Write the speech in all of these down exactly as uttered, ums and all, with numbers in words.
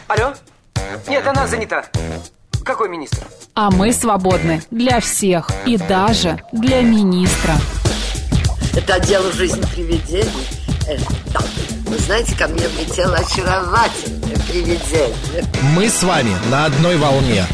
Алло? Нет, она занята. Какой министр? А мы свободны для всех и даже для министра. Это отдел «Жизнь привидений». Э, да. Вы знаете, ко мне влетело очаровательное привидение. Мы с вами на одной волне.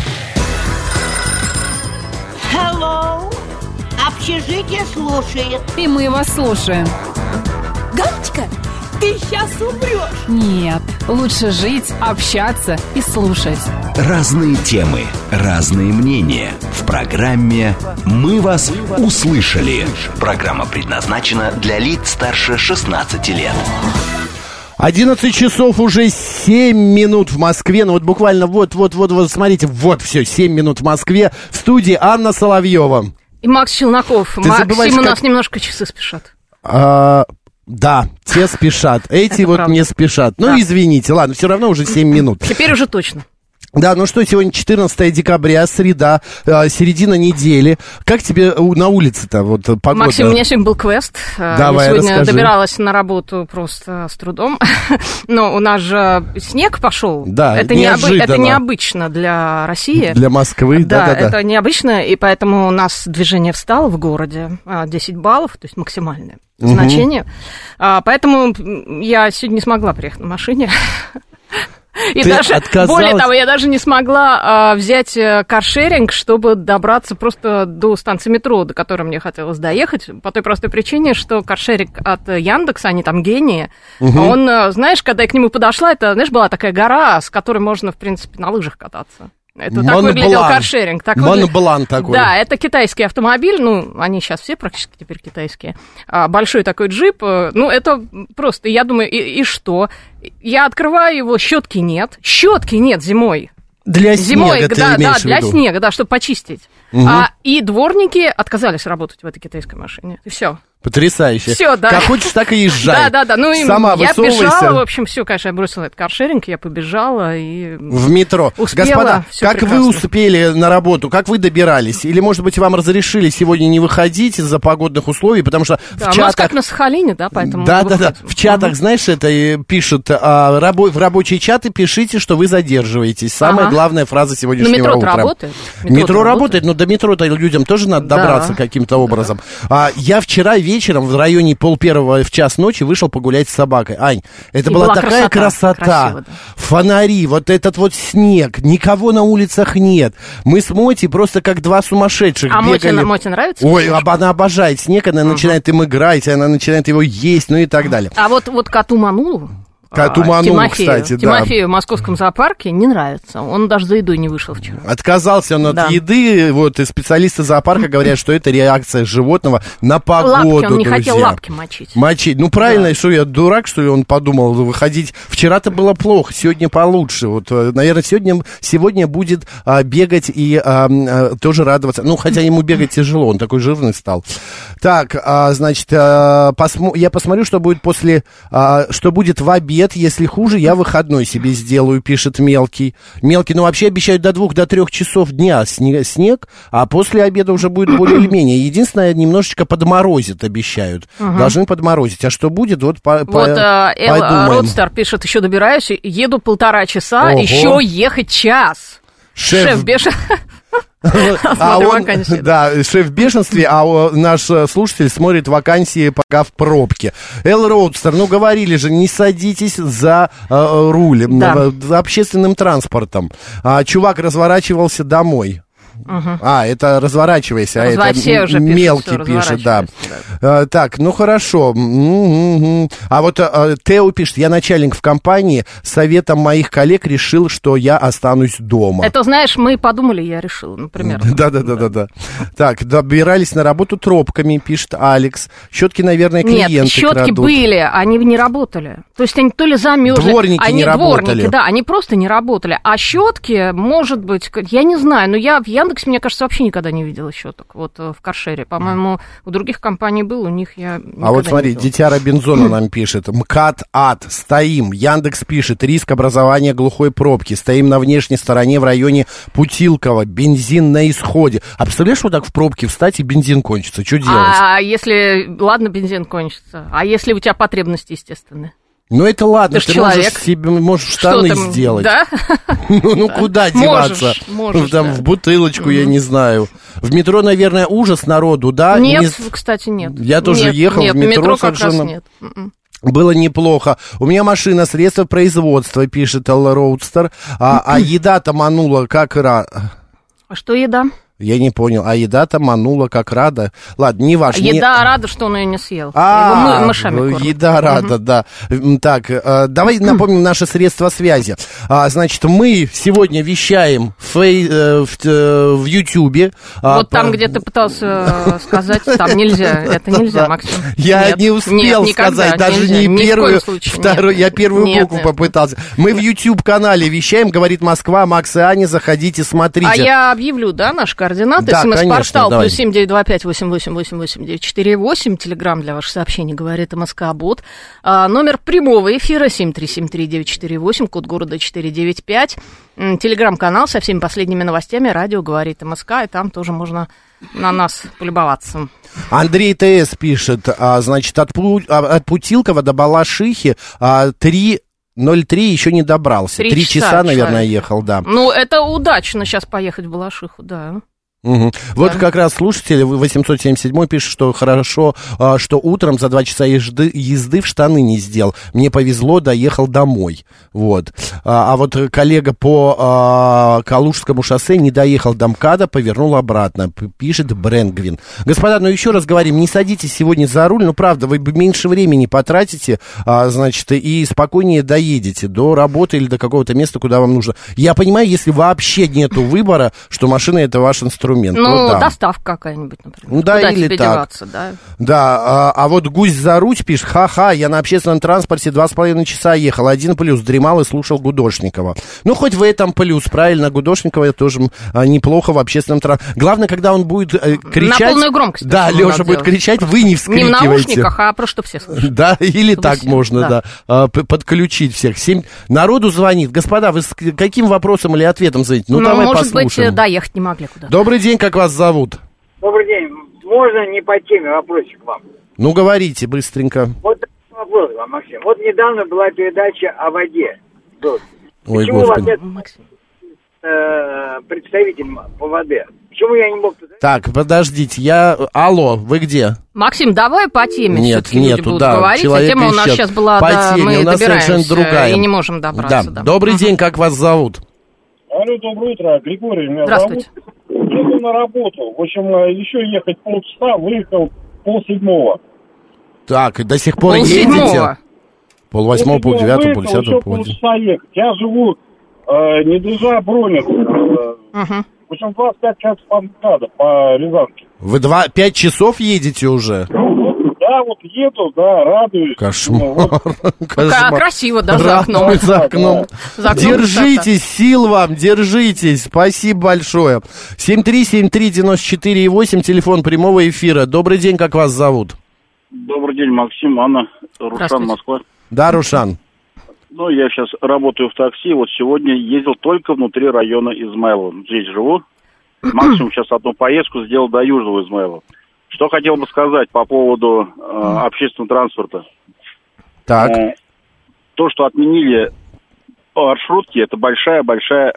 Hello. Общежитие слушает. И мы вас слушаем. Галочка, ты сейчас умрешь. Нет, лучше жить, общаться и слушать. Разные темы, разные мнения. В программе «Мы вас услышали». Программа предназначена для лиц старше шестнадцати лет. одиннадцать часов уже семь минут в Москве. Ну вот буквально вот-вот-вот, вот смотрите, вот все, семь минут в Москве. В студии Анна Соловьева. И Макс Челноков. Ты Максим, забываешь, у как... нас немножко часы спешат. А, да, те спешат. Эти вот не спешат. Ну, извините, ладно, все равно уже семь минут. Теперь уже точно. Да, ну что, сегодня четырнадцатое декабря, среда, э, середина недели. Как тебе на улице-то вот погода? Максим, у меня сегодня был квест. Давай, Я сегодня расскажи. добиралась на работу просто с трудом. Но у нас же снег пошел. Да, это, неожиданно. необы... это необычно для России. Для Москвы, да, да-да-да. Это необычно, и поэтому у нас движение встало в городе. десять баллов, то есть максимальное угу. значение. Поэтому я сегодня не смогла приехать на машине. И Ты даже, отказалась? более того, я даже не смогла а, взять каршеринг, чтобы добраться просто до станции метро, до которой мне хотелось доехать, по той простой причине, что каршеринг от Яндекса, они там гении, угу. он, знаешь, когда я к нему подошла, это, знаешь, была такая гора, с которой можно, в принципе, на лыжах кататься. Это так выглядел каршеринг. Так Монблан такой. Да, это китайский автомобиль, ну, они сейчас все практически теперь китайские. А, большой такой джип, ну, это просто, я думаю, и, и что? Я открываю его, щетки нет, щетки нет зимой. Для зимой, снега ты да, имеешь да, в для виду? снега, да, чтобы почистить. Угу. А, и дворники отказались работать в этой китайской машине. И все. Потрясающе. Все, да. Как хочешь, так и езжай. Да, да, да. Ну, и сама я высовывайся. бежала, в общем, все, конечно, я бросила этот каршеринг, я побежала и... В метро. Успела, Господа, как прекрасно. вы успели на работу, как вы добирались? Или, может быть, вам разрешили сегодня не выходить из-за погодных условий, потому что да, в у чатах... нас как на Сахалине, да, поэтому... Да, да, да. выходим. В чатах, знаешь, это пишут, а, рабо... в рабочие чаты пишите, что вы задерживаетесь. Самая ага. главная фраза сегодняшнего ну, метро утра. работает. Метро, метро работает, работает, но до метро-то людям тоже надо да. добраться каким-то образом. Да. А, я вчера вечером в районе пол первого в час ночи вышел погулять с собакой. Ань, это И была, была такая красота. красота. Красиво, да. Фонари, вот этот вот снег, никого на улицах нет. Мы с Моти просто как два сумасшедших а бегали. Моти, Моти нравится? Ой, она обожает снег, она uh-huh. начинает им играть, она начинает его есть, ну и так далее. А вот, вот коту Манулу, Коту Манулу, Тимофею, кстати, да. Тимофею в московском зоопарке не нравится. Он даже за едой не вышел вчера. Отказался он от да. еды, вот, и специалисты зоопарка говорят, что это реакция животного на погоду, лапки, он не друзья. хотел лапки мочить. Мочить, ну правильно, да. что я дурак, что он подумал выходить. Вчера-то было плохо, сегодня получше. Вот, наверное, сегодня, сегодня будет а, бегать и а, а, тоже радоваться. Ну, хотя ему бегать тяжело, он такой жирный стал. Так, а, значит, а, посмо... я посмотрю, что будет после, а, что будет в обед, если хуже, я выходной себе сделаю, пишет Мелкий. Мелкий, ну вообще обещают до двух, до трех часов дня снег, снег, а после обеда уже будет более или менее. Единственное, немножечко подморозит, обещают. Угу. Должны подморозить. А что будет, вот по, Вот по, э, Эл Родстер пишет, еще добираюсь, еду полтора часа, Ого. Еще ехать час. Шеф, Шеф бешен... А он, да, шеф в бешенстве, а наш слушатель смотрит вакансии пока в пробке. Эл Роудстер, ну говорили же, не садитесь за э, руль, да. за общественным транспортом. А, чувак разворачивался домой. Угу. А, это разворачивайся, а это все уже Мелкий пишет, пишет, да. да. А, так, ну хорошо. Mm-hmm. А вот а, Тео пишет, я начальник в компании, советом моих коллег решил, что я останусь дома. Это, знаешь, мы подумали, я решила, например. Да-да-да-да. Так, добирались на работу тропками, пишет Алекс. Щетки, наверное, клиенты Нет, щетки крадут. были, они не работали. То есть они то ли замерзли. Дворники они, не работали. Дворники, да, они просто не работали. А щетки, может быть, я не знаю, но я в Яндексе, мне кажется, вообще никогда не видела щеток. Вот в каршере. По-моему, у других компаний был, у них я никогда А вот смотри, не видела. Дитя Робинзона нам пишет. МКАД ад, стоим. Яндекс пишет, риск образования глухой пробки. Стоим на внешней стороне в районе Путилково. Бензин на исходе. А представляешь, вот так в пробке встать и бензин кончится? Что делать? А если, ладно, бензин кончится. А если у тебя потребности естественные? Ну, это ладно, ты, ты человек. можешь себе можешь штаны там, сделать. Да? Ну, ну куда деваться? Можешь, можешь, Там да. в бутылочку, я не знаю. В метро, наверное, ужас народу, да? Нет, Не- кстати, нет. Я тоже Нет, ехал нет, в метро метро как раз совершенно. нет. М-м. Было неплохо. У меня машина, средства производства, пишет Эл Роудстер. А, а еда-то манула как ра... А что еда? Я не понял. А еда-то манула как рада. Ладно, не важно. Еда не... рада, что он ее не съел. А, Его мы- мышами кормят. еда рада, да. М, Так, э, давай напомним наши средства связи. А, значит, мы сегодня вещаем в, фей- э, в, э, в Ютьюбе. А, Вот там, по- где ты пытался э, сказать, там нельзя. Это нельзя, Максим. Я Нет, не успел нет, никогда сказать, даже нельзя. не Ни в первую, коем случае, вторую, нет. я первую Нет, букву нет. попытался. Мы в YouTube-канале вещаем, говорит Москва, Макс и Аня, заходите, смотрите. А я объявлю, да, наши координаты. Да, конечно, СМС-портал давай. плюс семь девять два пять восемь восемь восемь восемь девять четыре восемь. Телеграмм для ваших сообщений, говорит МСК-бот. А, номер прямого эфира семь три семь три девять четыре восемь, код города четыре девять пять. М, Телеграм-канал со всеми последними новостями. Радио говорит МСК, и там тоже можно на нас полюбоваться. Андрей ТС пишет, а, значит, от, Пу- а, от Путилкова до Балашихи а, три ноль три еще не добрался. Три Три часа часа, наверное, человек. ехал, да. Ну, это удачно сейчас поехать в Балашиху, да. Мгм. Вот как раз слушатель восемьсот семьдесят семь пишет, что хорошо, а, что утром за два часа езды, езды в штаны не сделал. Мне повезло, доехал домой. Вот. А, а вот коллега по а, Калужскому шоссе не доехал до МКАДа, повернул обратно, п- пишет Брэнгвин. Господа, ну еще раз говорим, не садитесь сегодня за руль, ну правда, вы бы меньше времени потратите, а, значит, и спокойнее доедете до работы или до какого-то места, куда вам нужно. Я понимаю, если вообще нету выбора, что машина это ваш инструмент. Ну, да. доставка какая-нибудь, например. Ну, да, Куда или тебе так. деваться, да? Да, а, а вот гусь за руть пишет, ха-ха, я на общественном транспорте два с половиной часа ехал, один плюс, дремал и слушал Гудошникова. Ну, хоть в этом плюс, правильно, Гудошникова тоже а, неплохо в общественном транспорте. Главное, когда он будет э, кричать... На полную громкость. Да, причем Леша надо будет делать. кричать, вы не Не в вскрикивайте. наушниках, а просто все слышат. Да, или Чтобы так все, можно, да, да. а, п- подключить всех. Семь... Народу звонит. Господа, вы с к- каким вопросом или ответом звоните? Ну, Ну, давай может послушаем. быть, доехать не могли куда. Добрый день, как вас зовут? Добрый день. Можно не по теме вопросик вам? Ну, говорите быстренько. Вот вопрос вам, Максим. Вот недавно была передача о воде. Вот. Ой, Почему у вас Господи. нет Максим. э, представителя по воде? Почему я не мог... Так, подождите, я... Алло, вы где? Максим, давай по теме Нет, все-таки люди нету, будут да, говорить. А человека тема у нас ищет. сейчас была, По да, теме, мы у нас добираемся совершенно другая. и не можем добраться. Да. Да. Добрый Ага. день, как вас зовут? Алло, доброе утро, Григорий меня Здравствуйте. зовут. Еду на работу. В общем, еще ехать полчаса, выехал полседьмого. Так, до сих пор Пол едете? седьмого. Пол восьмого, пол девятого, пол десятого, еще пол одиннадцатого. полчаса ехать. Я живу э, не держа броню. Э, Угу. в общем, двадцать пять часов по МКАДу, по Рязанке. Вы два, пять часов едете уже? Да, вот еду, да, радуюсь. Кошмар. Ну, вот. Кошмар. Красиво, да, за окном. Радуюсь за окном. За окном Держитесь, сил вам, держитесь. Спасибо большое. семь три семь три девяносто четыре восемь, телефон прямого эфира. Добрый день, как вас зовут? Добрый день, Максим, Анна, Рушан, Здравствуйте. Москва. Да, Рушан. Ну, я сейчас работаю в такси, вот сегодня ездил только внутри района Измайлова. Здесь живу. Максимум сейчас одну поездку сделал до Южного Измайлова. Что хотел бы сказать по поводу э, общественного транспорта. Так. Э, то, что отменили маршрутки, это большая-большая,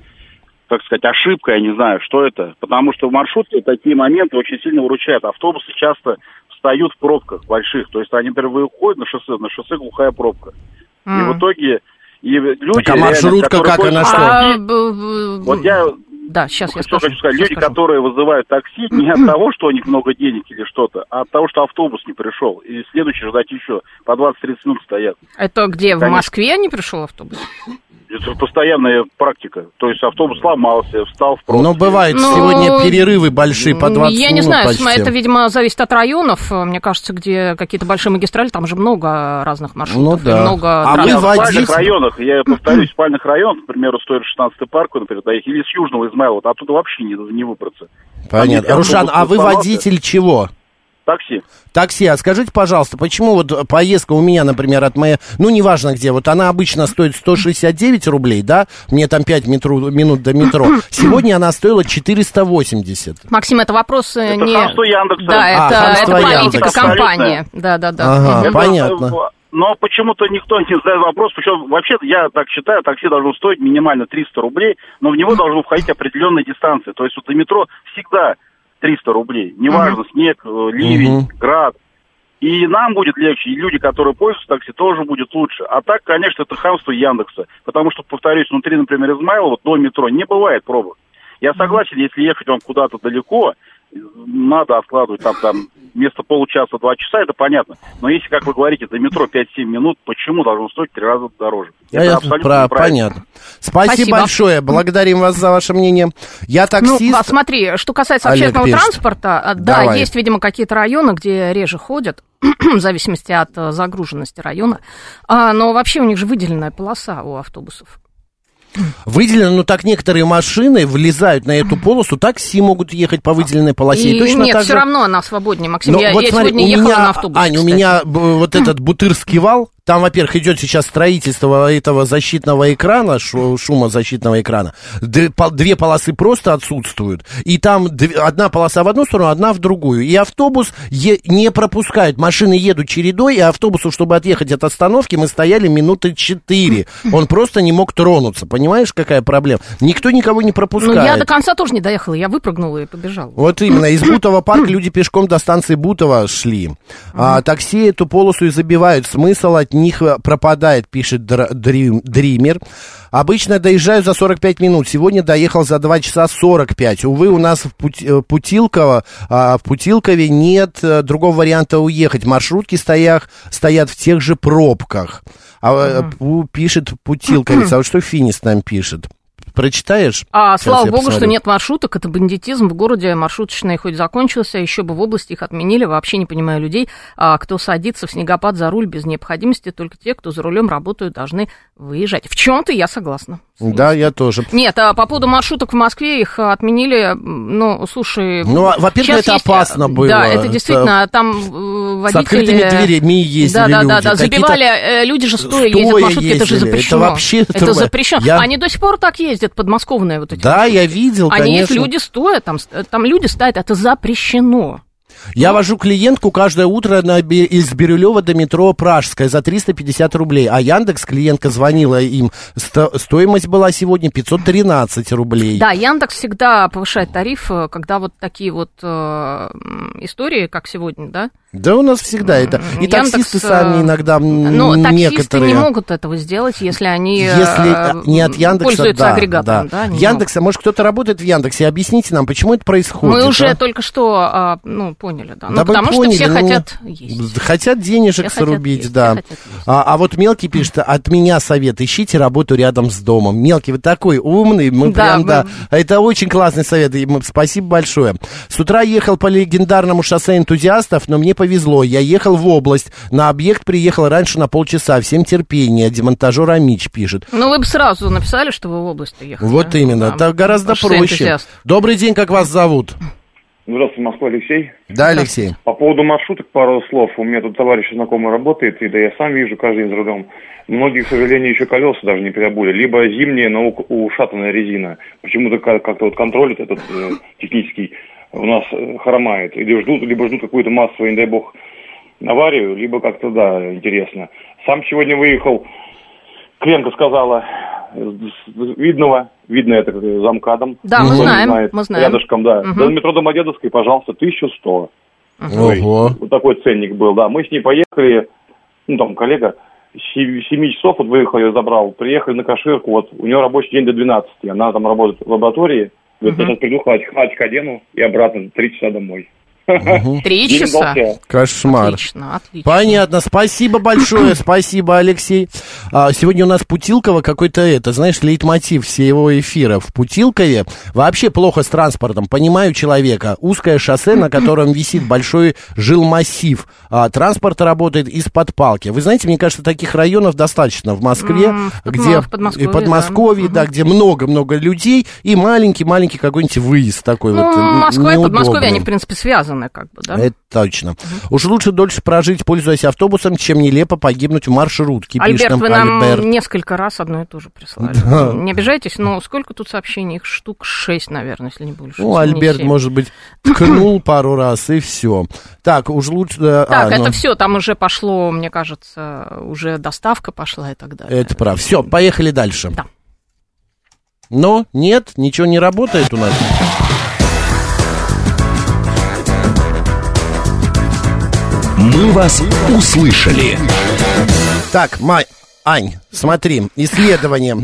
как сказать, ошибка, я не знаю, что это. Потому что в маршрутке такие моменты очень сильно выручают. Автобусы часто встают в пробках больших. То есть они, например, выходят на шоссе, на шоссе глухая пробка. И в итоге и люди... Так, а маршрутка реально, как, которые она ходят что? на такси, вот я... Да, сейчас я Что скажу. хочу сказать, сейчас люди, скажу. которые вызывают такси, не от того, что у них много денег или что-то, а от того, что автобус не пришел. И следующий ждать еще. По двадцать-тридцать минут стоят. Это где, в Конечно. Москве не пришел автобус? Это постоянная практика. То есть автобус сломался, встал в пробку. Ну, бывает, Ну, сегодня перерывы большие, по двадцать Я минут не знаю, почти. это, видимо, зависит от районов. Мне кажется, где какие-то большие магистрали, там же много разных маршрутов. Ну да. И много А вы В транспорта. спальных водитель? районах, я повторюсь, в спальных районах, к примеру, стоит шестнадцатый парк, например, доехать, или с Южного Измайлова, оттуда вообще не, не выбраться. Понятно. Там, Рушан, если а вы автобус водитель чего? такси. Такси, а скажите, пожалуйста, почему вот поездка у меня, например, от моей, ну, неважно где, вот она обычно стоит сто шестьдесят девять рублей, да, мне там пять метро, минут до метро, сегодня она стоила четыреста восемьдесят. Максим, это вопрос Это не... хамство Яндекса. Да, А, это, хамство это политика Яндекса. компании. Да, да, да. Ага, Это, понятно. Но почему-то никто не задает вопрос, причем вообще я так считаю, такси должно стоить минимально триста рублей, но в него должно входить определенная дистанция. То есть вот до метро всегда триста рублей, неважно, uh-huh. снег, ливень, uh-huh. град. И нам будет легче, и люди, которые пользуются такси, тоже будет лучше. А так, конечно, это хамство Яндекса, потому что, повторюсь, внутри, например, Измайлова до метро не бывает пробок. Я согласен, если ехать вам куда-то далеко, надо откладывать там, там вместо получаса два часа, это понятно. Но если, как вы говорите, до метро пять-семь минут, почему должно стоить в три раза дороже? Это, это абсолютно про... понятно. Спасибо, Спасибо большое. Благодарим вас за ваше мнение. Я таксист. Ну, смотри, что касается Олег общественного пишет. транспорта, да, Давай. есть, видимо, какие-то районы, где реже ходят, в зависимости от загруженности района. А, но вообще у них же выделенная полоса у автобусов. Выделено, но так некоторые машины влезают на эту полосу, такси могут ехать по выделенной полосе. И И точно нет, так все же... равно она свободнее, Максим. Но Я, вот я смотри, сегодня у ехала меня, на автобусе, Ань, у кстати. меня б- вот этот Бутырский вал, там, во-первых, идет сейчас строительство этого защитного экрана, шу- шумозащитного экрана. Д- пол- две полосы просто отсутствуют. И там дв- одна полоса в одну сторону, одна в другую. И автобус е- не пропускает. Машины едут чередой, и автобусу, чтобы отъехать от остановки, мы стояли минуты четыре. Он просто не мог тронуться. Понимаешь, какая проблема? Никто никого не пропускает. Ну, я до конца тоже не доехала, я выпрыгнула и побежала. Вот именно, из Бутова парка люди пешком до станции Бутова шли. А, такси эту полосу и забивают. Смысл от них пропадает, пишет Др- Дрим- Дример. Обычно доезжаю за сорок пять минут. Сегодня доехал за два часа сорок пять. Увы, у нас в, Пути- в, Путилково, а, в Путилкове нет а, другого варианта уехать. Маршрутки стоят, стоят в тех же пробках. А, uh-huh. Пишет Путилковец. А вот что Финис нам пишет? Прочитаешь? А, Сейчас слава я богу, посмотрю. что нет маршруток, это бандитизм. В городе маршруточный хоть закончился, еще бы в области их отменили. Вообще не понимаю людей, а, кто садится в снегопад за руль без необходимости. Только те, кто за рулем работают, должны выезжать. В чем-то я согласна. Да, я тоже. Нет, а по поводу маршруток в Москве их отменили, ну, слушай... Ну, во-первых, это есть, опасно было. Да, это действительно, там э, водители... С открытыми дверями ездили да, да, люди. Да, да, забивали, э, люди же стоя, стоя ездят в маршрутке, ездили. это же запрещено. Это вообще... Это это... запрещено. Я... Они до сих пор так ездят, подмосковные вот эти. Да, маршруты. я видел, Они, конечно. люди стоя, там, там люди стоят, это запрещено. Я ну. вожу клиентку каждое утро на, из Бирюлева до метро Пражская за триста пятьдесят рублей. А Яндекс, клиентка звонила им, сто, стоимость была сегодня пятьсот тринадцать рублей. Да, Яндекс всегда повышает тариф, когда вот такие вот э, истории, как сегодня, да? Да, у нас всегда это. И Яндекс, таксисты сами иногда ну, некоторые... таксисты не могут этого сделать, если они если не от Яндекса, пользуются да, агрегатором. Да. Да, Яндекса, может, кто-то работает в Яндексе, объясните нам, почему это происходит. Мы уже а? только что, ну, поняли, да. Ну, да потому поняли, что все ну, хотят есть. Хотят денежек все срубить, есть, да. А, а вот Мелкий пишет, от меня совет, ищите работу рядом с домом. Мелкий, вы такой умный, мы да, прям, мы... да. Это очень классный совет, и спасибо большое. С утра ехал по легендарному шоссе энтузиастов, но мне повезло, я ехал в область, на объект приехал раньше на полчаса, всем терпения, демонтажер Амич пишет. Ну, вы бы сразу написали, что вы в область-то ехали. Вот именно, да, это гораздо проще. Энтузиаст. Добрый день, как вас зовут? Здравствуйте, Москва, Алексей. Да, Алексей. По поводу маршруток пару слов. У меня тут товарищ знакомый работает, и да я сам вижу каждый день за рулем. Многие, к сожалению, еще колеса даже не переобули. Либо зимняя, но ушатанная резина. Почему-то как-то вот контроль этот э, технический у нас э, хромает. Или ждут, либо ждут какую-то массовую, не дай бог, аварию, либо как-то, да, интересно. Сам сегодня выехал, клиентка сказала, видного, видно это замкадом. Да, мы знаем, знает, мы знаем. Рядышком, да. Угу. До метро Домодедовской, пожалуйста, тысяча сто. Ого. Вот такой ценник был, да. Мы с ней поехали, ну, там, коллега, с семи часов вот выехал, я забрал, приехали на Каширку, вот, у нее рабочий день до двенадцати, она там работает в лаборатории, говорит, я сейчас приду, хватик одену и обратно, три часа домой. Три часа? Кошмар. Отлично, отлично. Понятно, спасибо большое, спасибо, Алексей. А, сегодня у нас Путилково какой-то, это, знаешь, лейтмотив всего эфира. В Путилкове вообще плохо с транспортом, понимаю человека. Узкое шоссе, на котором висит большой жилмассив. А, транспорт работает из-под палки. Вы знаете, мне кажется, таких районов достаточно в Москве, mm, где в Подмосковье, и Подмосковье, да, да, да, где много-много людей и маленький-маленький какой-нибудь выезд такой ну, вот. Москва и неудобный. Подмосковье, они, в принципе, связаны. связаны как бы, да? Это точно. Угу. Уж лучше дольше прожить, пользуясь автобусом, чем нелепо погибнуть в маршрутке. Альберт, нам вы нам Альберт. несколько раз одно и то же прислали. Да. Не обижайтесь, но сколько тут сообщений? Их штук шесть, наверное, если не больше. Ну, Альберт, может быть, ткнул пару раз, и все. Так, уж лучше... Так, а, это ну... все, там уже пошло, мне кажется, уже доставка пошла и так далее. Это правда. Все, поехали дальше. Да. Но нет, ничего не работает у нас. Мы вас услышали. Так, Май, Ань, смотри, исследование.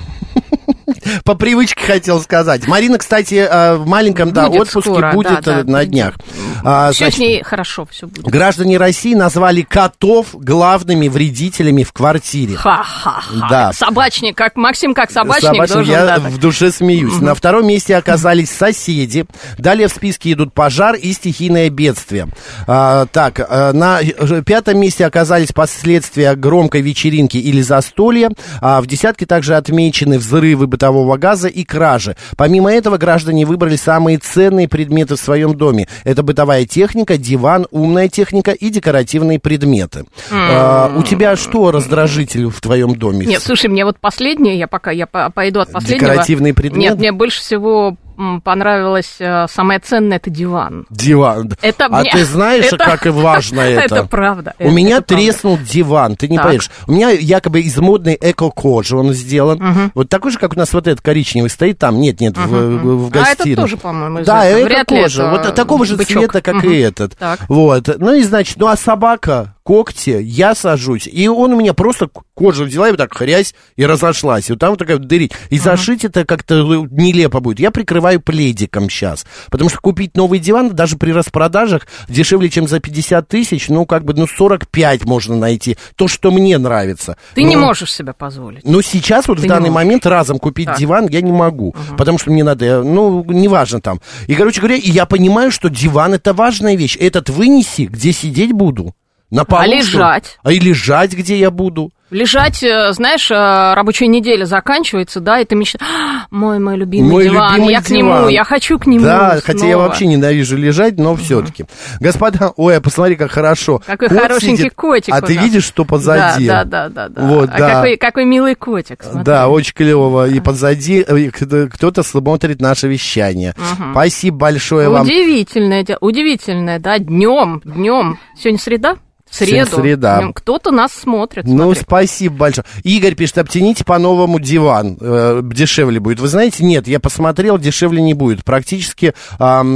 По привычке хотел сказать. Марина, кстати, в маленьком да, отпуске скоро, будет да, да, на днях. А, все значит, с ней хорошо, все будет. Граждане России назвали котов главными вредителями в квартире. Ха-ха-ха. Да. Собачник, как Максим, как собачник, собачник должен... Я да, в душе смеюсь. Угу. На втором месте оказались соседи. Далее в списке идут пожар и стихийное бедствие. А, так, на пятом месте оказались последствия громкой вечеринки или застолья. А в десятке также отмечены взрывы бытового газа и кражи. Помимо этого, граждане выбрали самые ценные предметы в своем доме. Это бытовая техника, диван, умная техника и декоративные предметы. Mm. А, у тебя что раздражитель в твоем доме? Нет, слушай, мне вот последнее, я пока я пойду от последнего. Декоративные предметы? Нет, мне больше всего понравилось, самое ценное, это диван. Диван. Это а мне... ты знаешь, это... как и важно это? Это правда. У это, меня это треснул правда. Диван, ты не так. Понимаешь. У меня якобы из модной эко-кожи он сделан. Угу. Вот такой же, как у нас вот этот коричневый стоит там. Нет, нет, угу. в, в гостиной. А это тоже, по-моему, из да, этого. Вряд ли эко-кожа. это Вот такого же бычок. цвета, как угу. и этот. Так. Вот. Ну и значит, ну а собака... когти, я сажусь, и он у меня просто кожу взяла и вот так хрясь и разошлась. И вот там вот такая дырить. И uh-huh. зашить это как-то нелепо будет. Я прикрываю пледиком сейчас. Потому что купить новый диван даже при распродажах дешевле, чем за пятьдесят тысяч, ну, как бы, ну, сорок пять можно найти. То, что мне нравится. Ты но, не можешь себе позволить. Но сейчас вот Ты в данный момент разом купить так. диван я не могу. Uh-huh. Потому что мне надо, ну, неважно там. И, короче говоря, я понимаю, что диван это важная вещь. Этот вынеси, где сидеть буду. На полу, а лежать? А и лежать, где я буду? Лежать, знаешь, рабочая неделя заканчивается, да, и ты мечтаешь, мой, мой любимый мой диван, любимый я к диван. нему, я хочу к нему Да, снова. хотя я вообще ненавижу лежать, но uh-huh. все-таки. Господа, ой, посмотри, как хорошо. Какой Кот хорошенький сидит, котик. А ты видишь, что позади? Да, да, да, да. Вот, а да. Какой, какой милый котик, смотри. Да, очень клево. И позади кто-то смотрит наше вещание. Uh-huh. Спасибо большое вам. Удивительное, удивительное, да, днем, днем. Сегодня среда? В среду. Среда. Кто-то нас смотрит. Ну, смотри. спасибо большое. Игорь пишет, обтяните по-новому диван. Э, дешевле будет. Вы знаете, нет, я посмотрел, дешевле не будет. Практически э,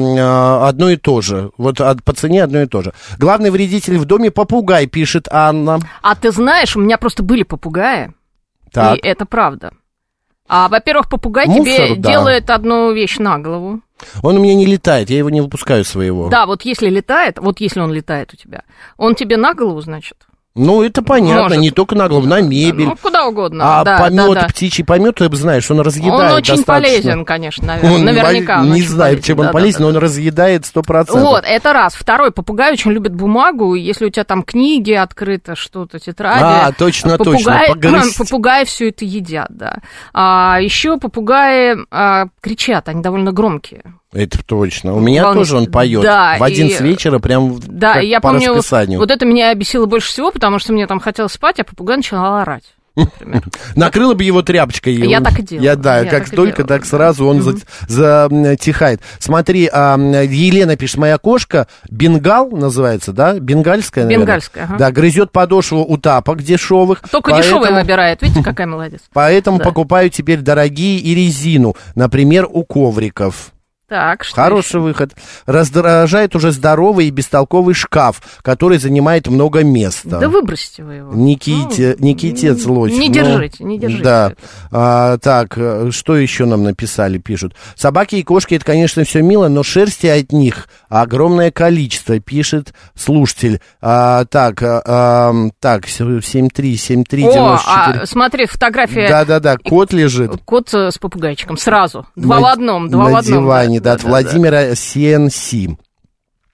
э, одно и то же. Вот от, по цене одно и то же. Главный вредитель в доме попугай, пишет Анна. А ты знаешь, у меня просто были попугаи. Так. И это правда. А, во-первых, попугай Мусор, тебе да. делает одну вещь на голову. Он у меня не летает, я его не выпускаю своего. Да, вот если летает, вот если он летает у тебя, он тебе на голову, значит? Ну, это понятно, Может. не только на голову, на мебель. Ну, куда угодно. А да, помет, да, да. птичий помет, ты знаешь, он разъедает Он очень достаточно. полезен, конечно, наверное, он, наверняка. Он он не очень знаю, полезен. чем он да, полезен, да, но да. он разъедает сто процентов. Вот, это раз. Второй, попугай очень любит бумагу, если у тебя там книги открыты, что-то, тетради. А, точно, попугаи, точно, погрызть. Попугаи все это едят, да. А, еще попугаи а, кричат, они довольно громкие. Это точно. У меня Волнует. тоже он поет. Да, в одиннадцать и... вечера, прям да, как я по помню, расписанию. Вот это меня бесило больше всего, потому что мне там хотелось спать, а попугай начал орать. Накрыла бы его тряпочкой. Я так и делала. Я, да, я как так только, так сразу он mm-hmm. затихает. Смотри, а, Елена пишет, моя кошка, бенгал называется, да? Бенгальская, наверное? Бенгальская, ага. Да, грызет подошву у тапок дешевых. Только поэтому... дешевые выбирает, видите, какая молодец. Поэтому да. покупаю теперь дорогие и резину, например, у ковриков. Так, что Хороший еще? выход. Раздражает уже здоровый и бестолковый шкаф, который занимает много места. Да выбросьте вы его. Никите, ну, Никите злость. Не ну, держите, не держите. Да. А, так, что еще нам написали, пишут? Собаки и кошки, это, конечно, все мило, но шерсти от них огромное количество, пишет слушатель. А, так, а, так, семь три семь три девяносто четыре. О, а, смотри, фотография. Да-да-да, кот лежит. Кот с попугайчиком, сразу. Два на, в одном, два на в одном. диване, да, да, от да, Владимира да. си эн си.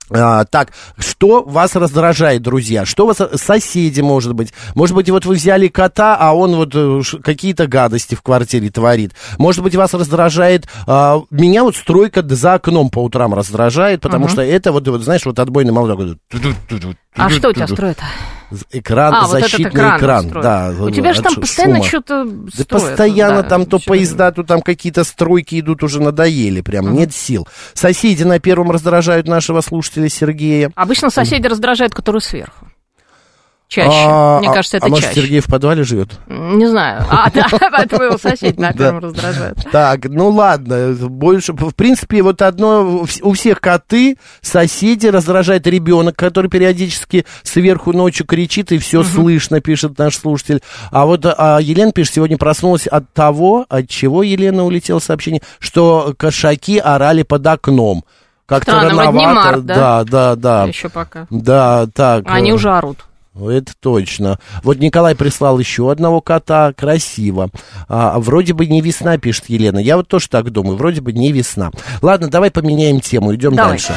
А, так, что вас раздражает, друзья? Что вас... Соседи, может быть. Может быть, вот вы взяли кота, а он вот какие-то гадости в квартире творит. Может быть, вас раздражает... А, меня вот стройка за окном по утрам раздражает, потому угу. что это вот, вот, знаешь, вот отбойный молоток. А что у тебя строит? Экран, а, защитный вот экран. экран. Да, у тебя же там шума. постоянно что-то строят. Да постоянно да, там то все поезда, то там какие-то стройки идут, уже надоели прям, uh-huh. нет сил. Соседи на первом раздражают нашего слушателя Сергея. Обычно соседи uh-huh. раздражают, которые сверху. Чаще. А, Мне кажется, это а чаще. А может, Сергей в подвале живет? Не знаю. А, да, поэтому его сосед на первом раздражает. Так, ну ладно. Больше, в принципе, вот одно, у всех коты, соседи раздражает ребенок, который периодически сверху ночью кричит, и все слышно, пишет наш слушатель. А вот а Елена пишет, сегодня проснулась от того, от чего Елена улетела сообщение, что кошаки орали под окном. Как-то Странно, рановато. вроде не март, да? Да, да, да. Еще пока. Да, так. Они уже орут. Это точно. Вот Николай прислал еще одного кота. Красиво. А, вроде бы не весна, пишет Елена. Я вот тоже так думаю. Вроде бы не весна. Ладно, давай поменяем тему. Идем давай. дальше.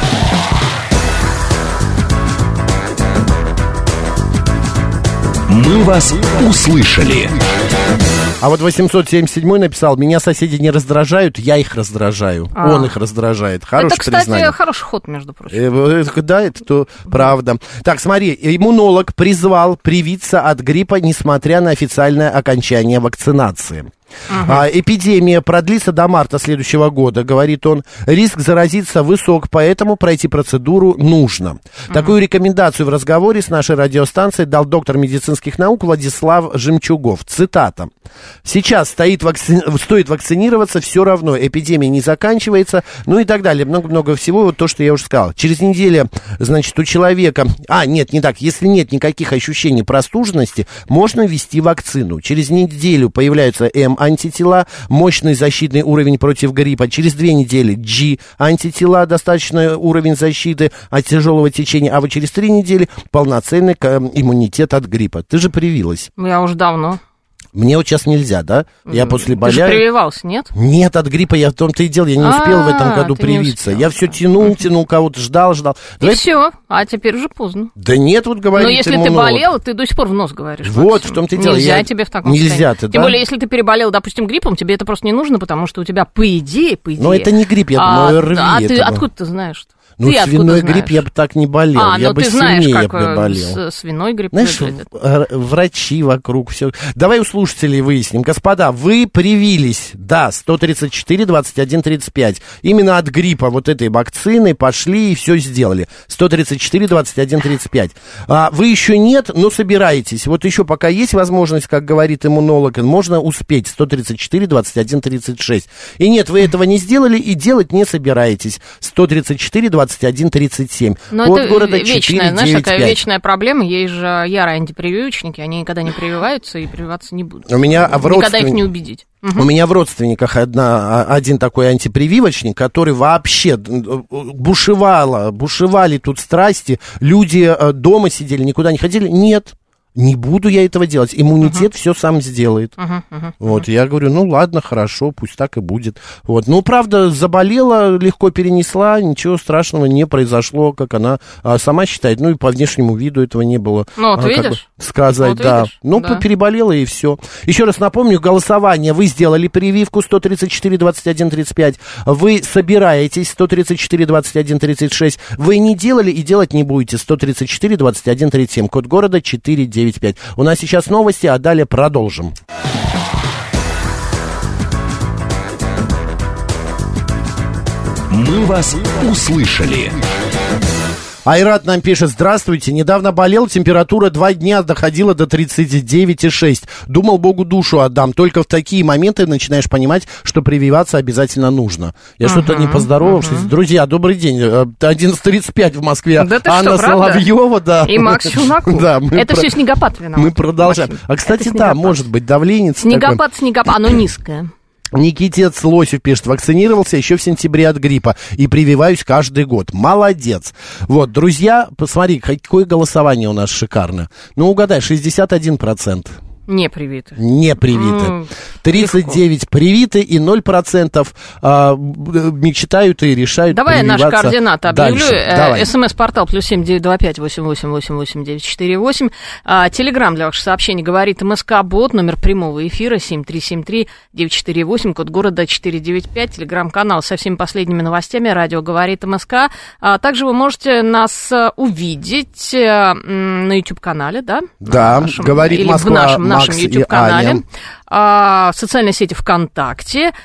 Мы вас услышали. А вот восемьсот семьдесят седьмой написал, меня соседи не раздражают, я их раздражаю. А. Он их раздражает. Хорошее это, кстати, признание. хороший ход, между прочим. Э, да, это то правда. Так, смотри, иммунолог призвал привиться от гриппа, несмотря на официальное окончание вакцинации. Uh-huh. А, эпидемия продлится до марта следующего года, говорит он. Риск заразиться высок, поэтому пройти процедуру нужно. Uh-huh. Такую рекомендацию в разговоре с нашей радиостанцией дал доктор медицинских наук Владислав Жемчугов. Цитата. Сейчас стоит вакци... стоит вакцинироваться, все равно эпидемия не заканчивается, ну и так далее. Много-много всего, вот то, что я уже сказал. Через неделю, значит, у человека... А, нет, не так. Если нет никаких ощущений простуженности, можно ввести вакцину. Через неделю появляются М антитела, мощный защитный уровень против гриппа. Через две недели G антитела, достаточный уровень защиты от тяжелого течения. А вот через три недели полноценный иммунитет от гриппа. Ты же привилась. Я уже давно. Мне вот сейчас нельзя, да? Я после боля... Ты же прививался, нет? Нет, от гриппа я в том-то и дело. Я не успел А-а-а, в этом году привиться. Я все тянул, тянул, кого-то ждал, ждал. И Давай... все, а теперь уже поздно. Да нет, вот говорите. Но если иммунолог. Ты болел, ты до сих пор в нос говоришь. Вот, Максим. в том-то и дело. Нельзя я... тебе в таком Нельзя состоянии. ты, Тем да? более, если ты переболел, допустим, гриппом, тебе это просто не нужно, потому что у тебя, по идее, по идее... Но это не грипп, я а, думаю, ОРВИ. А ты это откуда ты знаешь? Ну, ты свиной грипп я бы так не болел. А, я ну бы ты знаешь, сильнее как болел. свиной грипп. Знаешь, врачи вокруг, все. Давай у слушателей выясним. Господа, вы привились, да, сто тридцать четыре двадцать один тридцать пять. Именно от гриппа вот этой вакцины пошли и все сделали. сто тридцать четыре двадцать один тридцать пять. А, вы еще нет, но собираетесь. Вот еще пока есть возможность, как говорит иммунолог, можно успеть. сто тридцать четыре двадцать один тридцать шесть. И нет, вы этого не сделали и делать не собираетесь. сто тридцать четыре двадцать один тридцать семь. Но Код это города вечная, четыре девять пять. знаешь, такая вечная проблема. Есть же ярые антипрививочники, они никогда не прививаются и прививаться не будут. У меня в родственник... Никогда их не убедить. Угу. У меня в родственниках одна, один такой антипрививочник, который вообще бушевало, бушевали тут страсти. Люди дома сидели, никуда не ходили. Нет. Не буду я этого делать. Иммунитет uh-huh. все сам сделает. Uh-huh, uh-huh, вот, uh-huh. я говорю, ну ладно, хорошо, пусть так и будет. Вот, ну, правда, заболела, легко перенесла, ничего страшного не произошло, как она а, сама считает. Ну, и по внешнему виду этого не было. Ну, вот а, видишь? Бы сказать, вот да. Видишь? Ну, да. переболела и все. Еще раз напомню, голосование. Вы сделали прививку сто тридцать четыре двадцать один тридцать пять. Вы собираетесь сто тридцать четыре двадцать один тридцать шесть. Вы не делали и делать не будете сто тридцать четыре двадцать один тридцать семь. Код города четыре девять пять. У нас сейчас новости, а далее продолжим. Мы вас услышали. Айрат нам пишет: здравствуйте, недавно болел, температура два дня доходила до тридцать девять и шесть. Думал, Богу душу отдам. Только в такие моменты начинаешь понимать, что прививаться обязательно нужно. Я uh-huh, что-то не поздоровавшись. Uh-huh. Друзья, добрый день. одиннадцать тридцать пять в Москве. Да ты Анна что, Соловьева, да. И Макс Челноков. Да, это про... все снегопад виноват. Мы продолжаем. Максим. А, кстати, да, может быть, давление. Снегопад, такой... снегопад, оно низкое. Никитец Лосев пишет: вакцинировался еще в сентябре от гриппа и прививаюсь каждый год. Молодец. Вот, друзья, посмотри, какое голосование у нас шикарное. Ну, угадай, шестьдесят один процент. Не привиты. Не привиты. тридцать девять привиты и ноль процентов а, мечтают и решают Давай прививаться. наши координаты объявлю. Дальше. СМС-портал плюс семь девять два пять восемь восемь восемь восемь девять четыре восемь. Телеграмм для ваших сообщений говорит МСК-бот, номер прямого эфира семь три семь три девять четыре восемь, код города четыре девять пять. Телеграм-канал со всеми последними новостями. Радио говорит МСК. А также вы можете нас увидеть на YouTube-канале, да? Да, нашем, говорит или Москва, в нашем, Макс нашем и YouTube-канале. Аня. А, в социальной сети ВКонтакте.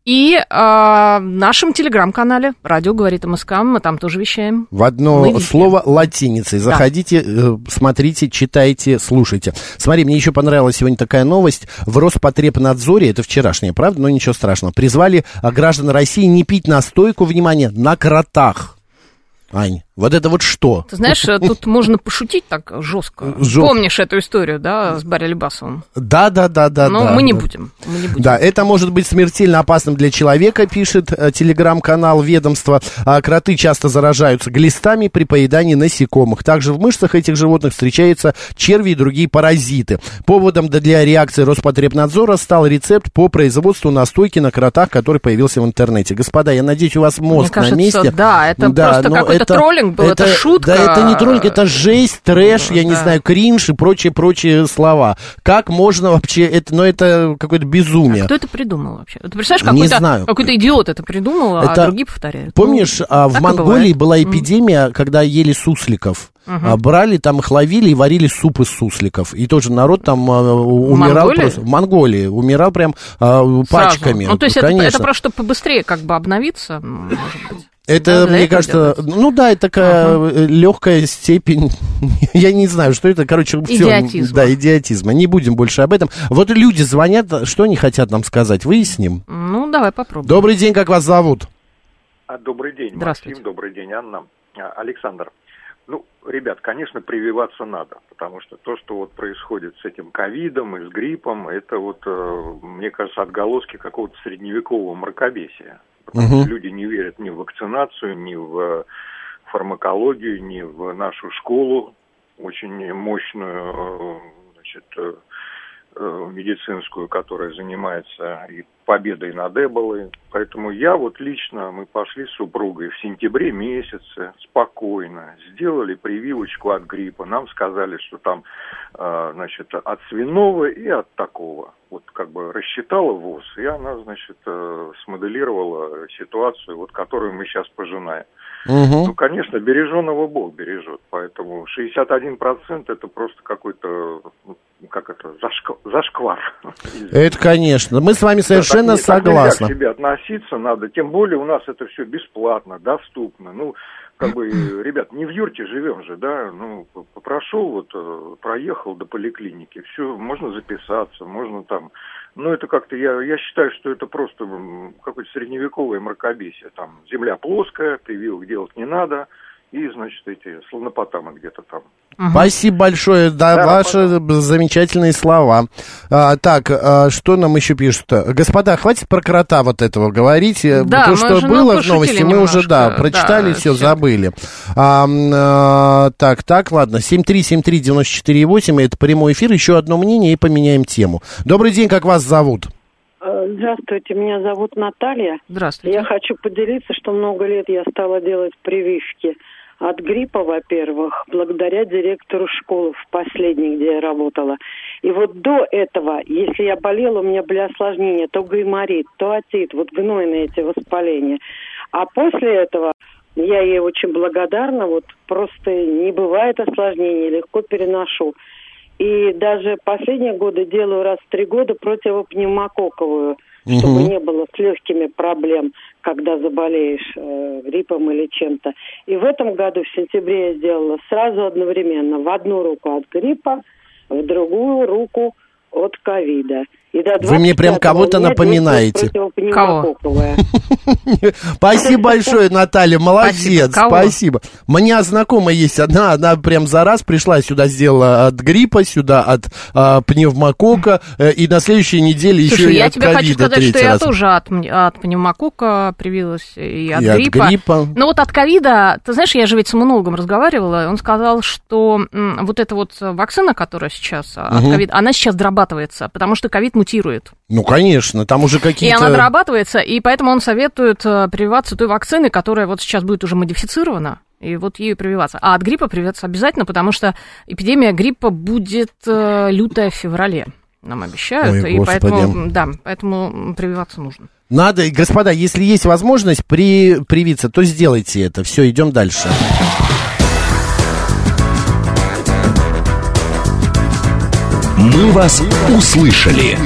И а, в нашем телеграм-канале «Радио говорит МСК», мы там тоже вещаем. В одно слово латиницей. Заходите, да. Смотрите, читайте, слушайте. Смотри, мне еще понравилась сегодня такая новость. В Роспотребнадзоре, это вчерашняя, правда, но ничего страшного, призвали граждан России не пить настойку, внимание, на кротах. Ань, вот это вот что? Ты знаешь, тут можно пошутить так жестко. Жестко. Помнишь эту историю, да, с Барри Алибасовым? Да, да, да, да. Но да, мы, не да. будем, мы не будем. Да, это может быть смертельно опасным для человека, пишет э, телеграм-канал ведомства. А кроты часто заражаются глистами при поедании насекомых. Также в мышцах этих животных встречаются черви и другие паразиты. Поводом для реакции Роспотребнадзора стал рецепт по производству настойки на кротах, который появился в интернете. Господа, я надеюсь, у вас мозг Мне кажется, на месте. Да, это да, просто какой-то это, троллинг был, это, это шутка. Да, это не троллинг, это жесть, трэш, да, я не да. знаю, кринж и прочие-прочие слова. Как можно вообще, это, ну это какое-то безумие. А кто это придумал вообще? Ты представляешь, не какой-то, знаю. какой-то идиот это придумал, это, а другие повторяют. Помнишь, ну, в Монголии была эпидемия, mm. когда ели сусликов. Uh-huh. Брали, там их ловили и варили суп из сусликов. И тоже народ там а, умирал просто. В Монголии умирал прям а, пачками. Ну, то есть это, это просто, чтобы побыстрее как бы обновиться, может быть. Это, да, мне это кажется, делать. ну да, это такая uh-huh. легкая степень, я не знаю, что это, короче, идиотизма. Все, да, идиотизма. Не будем больше об этом. Вот люди звонят, что они хотят нам сказать, выясним. Ну, давай попробуем. Добрый день, как вас зовут? Добрый день, Здравствуйте. Максим, добрый день, Анна. Александр. Ну, ребят, конечно, прививаться надо, потому что то, что вот происходит с этим ковидом и с гриппом, это вот, мне кажется, отголоски какого-то средневекового мракобесия. Потому uh-huh. что люди не верят ни в вакцинацию, ни в фармакологию, ни в нашу школу, очень мощную, значит, медицинскую, которая занимается и победой над Эболой. Поэтому я вот лично, мы пошли с супругой в сентябре месяце спокойно, сделали прививочку от гриппа. Нам сказали, что там, значит, от свиного и от такого. Вот как бы рассчитала ВОЗ, и она, значит, смоделировала ситуацию, вот которую мы сейчас пожинаем. Угу. Ну, конечно, береженого Бог бережет, поэтому шестьдесят один процент это просто какой-то, как это, зашк... зашквар. Это, конечно, мы с вами совершенно да, так, согласны. Так нельзя к себе относиться надо, тем более у нас это все бесплатно, доступно, ну, как бы, ребят, не в юрте живем же, да, ну, прошел, вот, проехал до поликлиники, все, можно записаться, можно там, ну, это как-то, я, я считаю, что это просто какое-то средневековое мракобесие, там, земля плоская, прививок делать не надо, и, значит, эти слонопотамы где-то там. Угу. Спасибо большое, да, да ваши пожалуйста. Замечательные слова. А, так, а, что нам еще пишут? Господа, хватит про крота вот этого говорить. Да, то, что было в новости, мы уже, да, прочитали, да, все, все, забыли. А, а, так, так, ладно, семь три семь три девять четыре восемь, это прямой эфир, еще одно мнение и поменяем тему. Добрый день, как вас зовут? Здравствуйте, меня зовут Наталья. Здравствуйте. Я хочу поделиться, что много лет я стала делать прививки от гриппа, во-первых, благодаря директору школы в последней, где я работала. И вот до этого, если я болела, у меня были осложнения, то гайморит, то отит, вот гнойные эти воспаления. А после этого я ей очень благодарна, вот просто не бывает осложнений, легко переношу. И даже последние годы делаю раз в три года противопневмококковую, угу. чтобы не было с легкими проблем, когда заболеешь э, гриппом или чем-то. И в этом году, в сентябре, я сделала сразу одновременно. В одну руку от гриппа, в другую руку от ковида. И до Вы мне прям кого-то напоминаете. Кого? Спасибо большое, Наталья, молодец, спасибо. спасибо. У меня знакомая есть одна, она прям за раз пришла сюда, сделала от гриппа, сюда от а, пневмокока, и на следующей неделе Слушай, еще и я от тебе хочу сказать, что раз. я тоже от, от пневмокока привилась и от и гриппа. От гриппа. Но вот от ковида, ты знаешь, я же ведь с иммунологом разговаривала, и он сказал, что м, вот эта вот вакцина, которая сейчас угу. от ковида, она сейчас дорабатывается, потому что ковид мутирует. Ну, конечно, там уже какие-то... И она дорабатывается, и поэтому он советует прививаться той вакциной, которая вот сейчас будет уже модифицирована, и вот ею прививаться. А от гриппа прививаться обязательно, потому что эпидемия гриппа будет э, лютая в феврале, нам обещают, Ой, и Господи. поэтому, да, поэтому прививаться нужно. Надо, господа, если есть возможность при, привиться, то сделайте это. Все, идем дальше. Мы вас услышали.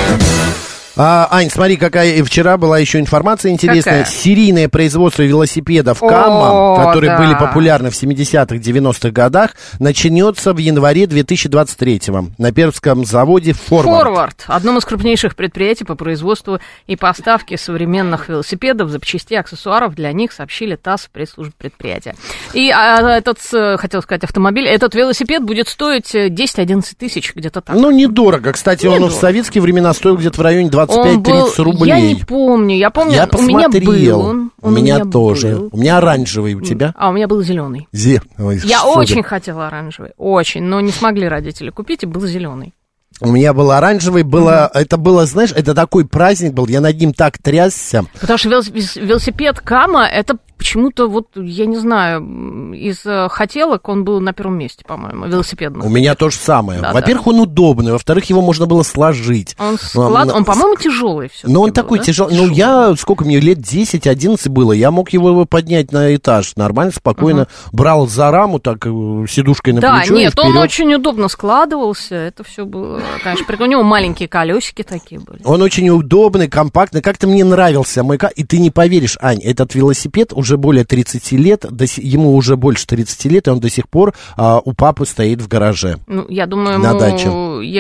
А, Ань, смотри, какая вчера была еще информация интересная. Какая? Серийное производство велосипедов Камма, О, которые да. были популярны в семидесятых, девяностых годах, начнется в январе две тысячи двадцать третьего на Пермском заводе «Форвард». «Форвард» — одном из крупнейших предприятий по производству и поставке современных велосипедов, запчастей, аксессуаров для них, сообщили ТАСС в пресс-службе предприятия. И а, этот, хотел сказать, автомобиль, этот велосипед будет стоить десять-одиннадцать тысяч, где-то так. Ну, недорого. Кстати, недорого. он в советские времена стоил где-то в районе двадцать пять тридцать рублей. Я не помню, я помню, я у меня посмотрел. был он. У он меня, у меня тоже. Был. У меня оранжевый, у тебя? А, у меня был зеленый. Зе... Ой, я что очень ты? хотела оранжевый, очень, но не смогли родители купить, и был зеленый. У меня был оранжевый, было, mm-hmm. это было, знаешь, это такой праздник был, я над ним так трясся. Потому что велосипед Камма, это почему-то, вот, я не знаю, из хотелок он был на первом месте, по-моему, велосипедный. У меня то же самое. Да, Во-первых, да. он удобный, во-вторых, его можно было сложить. Он, склад... он по-моему, тяжелый все. Ну, он такой да? тяжелый. Ну, я, сколько мне, лет десять-одиннадцать было, я мог его поднять на этаж нормально, спокойно. Uh-huh. Брал за раму, так, сидушкой на да, плечо. Да, нет, и он очень удобно складывался, это все было, конечно, у него маленькие колесики такие были. Он очень удобный, компактный, как-то мне нравился мой... И ты не поверишь, Ань, этот велосипед уже более тридцати лет, до... ему уже больше тридцати лет, и он до сих пор а, у папы стоит в гараже. Ну, я думаю, на ему, даче.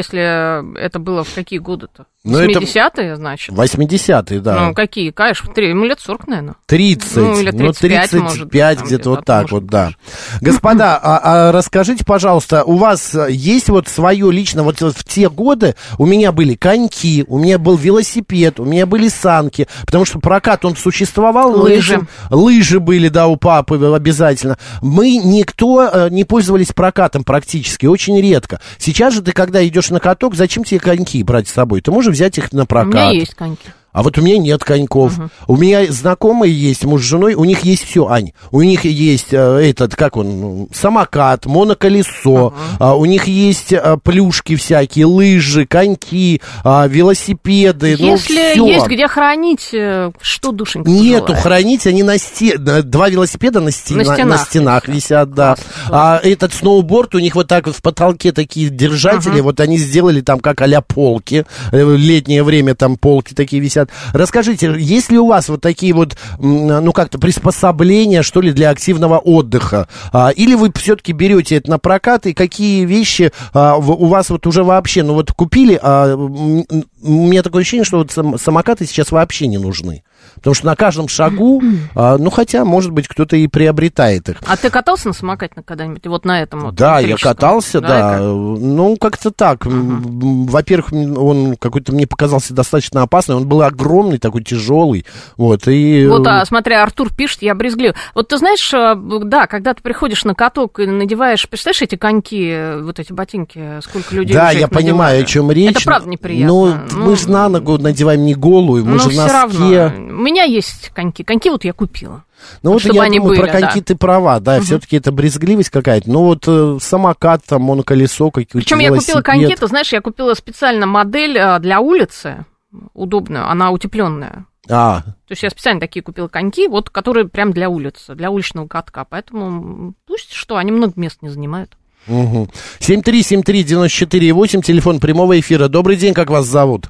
Если это было в какие годы-то? Ну, семидесятые, значит? восьмидесятые, да. Ну, какие, конечно, ему лет сорок, наверное. тридцать, ну, или тридцать пять, ну, тридцать пять может, где-то где вот так может вот, быть. да. Господа, а, а расскажите, пожалуйста, у вас есть вот свое лично, вот в те годы у меня были коньки, у меня был велосипед, у меня были санки, потому что прокат, он существовал. Лыжи. Лыжи, лыжи были, да, у папы обязательно. Мы никто не пользовались прокатом практически, очень редко. Сейчас же ты, когда идешь на каток, зачем тебе коньки брать с собой? Ты можешь взять их на прокат. У меня есть коньки. А вот у меня нет коньков. Uh-huh. У меня знакомые есть, муж с женой, у них есть все, Ань. У них есть э, этот, как он, самокат, моноколесо, uh-huh. а, у них есть а, плюшки всякие, лыжи, коньки, а, велосипеды. Если ну, есть где хранить, что душенька Нету пожелает? Хранить, они на стенах, два велосипеда на, стена, на стенах, на стенах висят, да. А этот сноуборд, у них вот так вот в потолке такие держатели, uh-huh. вот они сделали там как а-ля полки, летнее время там полки такие висят. Расскажите, есть ли у вас вот такие вот, ну, как-то приспособления, что ли, для активного отдыха? А, или вы все-таки берете это на прокат, и какие вещи а, у вас вот уже вообще, ну, вот купили, а, у меня такое ощущение, что вот сам, самокаты сейчас вообще не нужны. Потому что на каждом шагу, а, ну, хотя, может быть, кто-то и приобретает их. А ты катался на самокате когда-нибудь? Вот на этом вот? Да, я катался, да. да. Как? Ну, как-то так. Uh-huh. Во-первых, он какой-то мне показался достаточно опасный. Он был огромный, такой тяжелый. Вот, и... вот а, смотри, Артур пишет, я брезглив. Вот ты знаешь, да, когда ты приходишь на каток и надеваешь, представляешь, эти коньки, вот эти ботинки, сколько людей да, уже я их понимаю, надевали. о чем речь. Это правда неприятно. Но ну, мы же на ногу надеваем не голую, мы ну, же в носке. Равно. У меня есть коньки. Коньки вот я купила. Ну вот я думаю, были, про коньки да. ты права, да, угу. все-таки это брезгливость какая-то. Ну вот э, самокат, там, моноколесо, какие-то Причем я купила коньки, ты знаешь, я купила специально модель для улицы, удобную, она утепленная. А. То есть я специально такие купила коньки, вот, которые прям для улицы, для уличного катка. Поэтому пусть что, они много мест не занимают. Угу. семь три семь три девять четыре восемь, телефон прямого эфира. Добрый день, как вас зовут?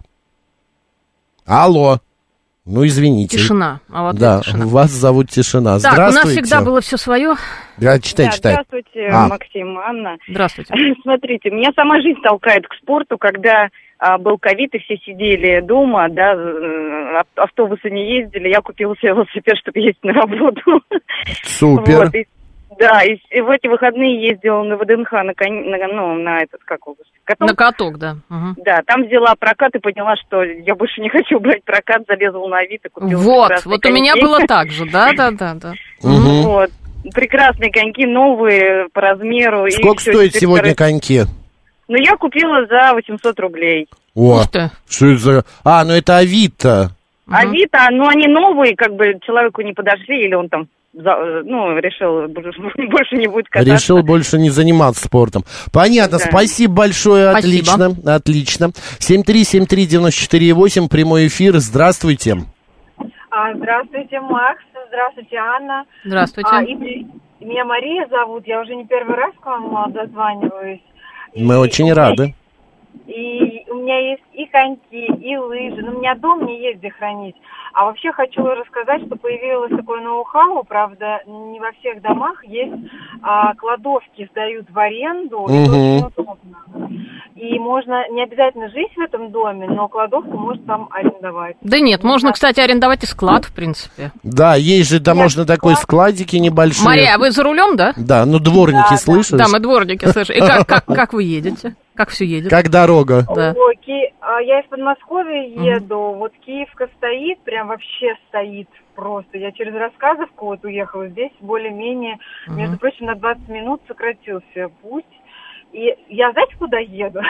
Алло. Ну, извините. Тишина. А вот да, тишина. Вас зовут Тишина. Так, здравствуйте. у нас всегда было все свое. Да, читай, да, читай. Здравствуйте, а. Максим, Анна. Здравствуйте. Смотрите, меня сама жизнь толкает к спорту, когда а, был ковид, и все сидели дома, да, э, автобусы не ездили, я купила себе велосипед, чтобы ездить на работу. Супер. Вот, и, да, и, и в эти выходные ездила на ВДНХ, на, кон, на, ну, на этот, как его, каток. На каток, да. Угу. Да, там взяла прокат и поняла, что я больше не хочу брать прокат, залезла на Авито, купила Вот, вот коньки. У меня было так же, да-да-да. Угу. Вот. Прекрасные коньки, новые, по размеру. Сколько и стоят все, сегодня коньки? Ну, я купила за восемьсот рублей. О, что это за... А, ну это Авито. Авито, ну, они новые, как бы человеку не подошли, или он там, ну, решил, больше не будет кататься. Решил больше не заниматься спортом. Понятно, да. Спасибо большое, спасибо. Отлично, отлично. семь три семь три девять четыре восемь, прямой эфир, здравствуйте. А, здравствуйте, Макс, здравствуйте, Анна. Здравствуйте. А, и, меня Мария зовут, я уже не первый раз к вам дозваниваюсь. Мы и, очень рады. И у меня есть и коньки, и лыжи, но у меня дом не есть где хранить. А вообще хочу рассказать, что появилось такое ноу-хау, правда, не во всех домах есть а, кладовки, сдают в аренду, угу. Это очень удобно. И можно не обязательно жить в этом доме, но кладовку можно там арендовать. Да нет, можно, кстати, арендовать и склад, в принципе. Да, есть же, да, нет, можно такой складики небольшие. Мария, а вы за рулем, да? Да, ну дворники, да, слышишь? Да, мы дворники слышим. И как, как, как вы едете? Как все едет? Как дорога? Да. Ой, Ки... Я из Подмосковья еду, mm. вот Киевка стоит, прям вообще стоит просто. Я через Рассказовку вот уехала, здесь более-менее, mm-hmm. между прочим, на двадцать минут сократился путь. И я, знаете, куда еду?